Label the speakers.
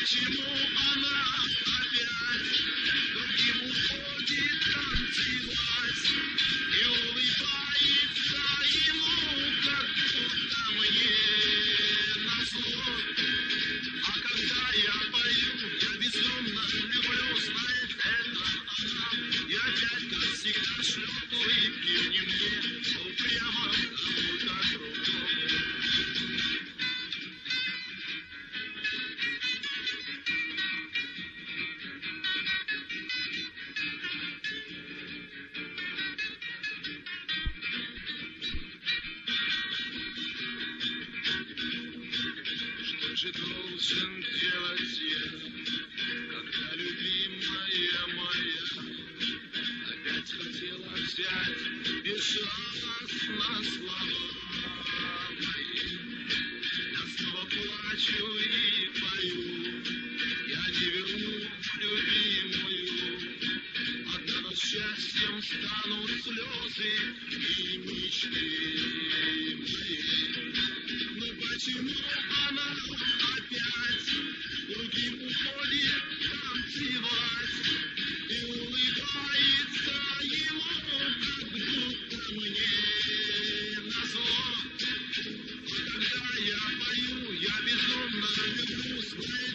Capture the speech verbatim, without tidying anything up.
Speaker 1: почему она опять другим уходит танцевать и улыбается ему, как будто мне назло. А когда я пою, я безумно люблю, знает это она, и опять, как всегда, шлет улыбки не мне, упрямо кому-то другому. Что же должен делать я, когда любимая моя опять хотела взять безжалостно слова мои? Я снова плачу и пою, я не верну любимую, однако счастьем станут слезы и мечты мои. Но почему она опять другим уходит танцевать и улыбается ему, как будто мне назло? Когда я пою, я безумно люблю свою